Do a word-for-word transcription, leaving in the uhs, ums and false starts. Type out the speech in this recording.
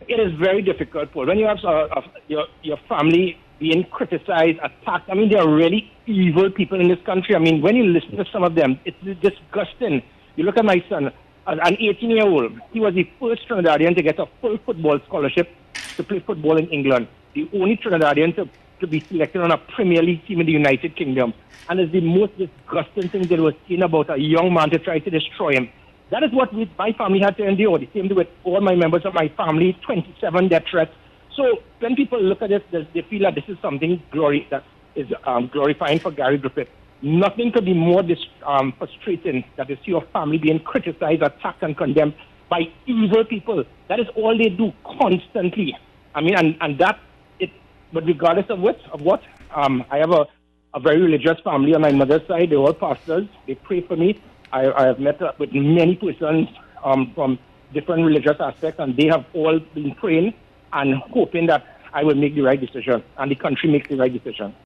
It is very difficult, Paul. When you have uh, uh, your your family being criticized, attacked. I mean, they are really evil people in this country. I mean, when you listen to some of them, it's disgusting. You look at my son, an eighteen-year-old. He was the first Trinidadian to get a full football scholarship to play football in England. The only Trinidadian to, to be selected on a Premier League team in the United Kingdom. And it's the most disgusting thing that was seen about a young man to try to destroy him. That is what we, my family had to endure. The same with all my members of my family, twenty-seven death threats. So when people look at this, they feel that this is something glory that is um, glorifying for Gary Griffith. Nothing could be more dis, um, frustrating than to see your family being criticized, attacked, and condemned by evil people. That is all they do constantly. I mean, and, and that, it, but regardless of what, of what um, I have a, a very religious family on my mother's side. They're all pastors. They pray for me. I, I have met with many persons um, from different religious aspects, and they have all been praying and hoping that I will make the right decision and the country makes the right decision.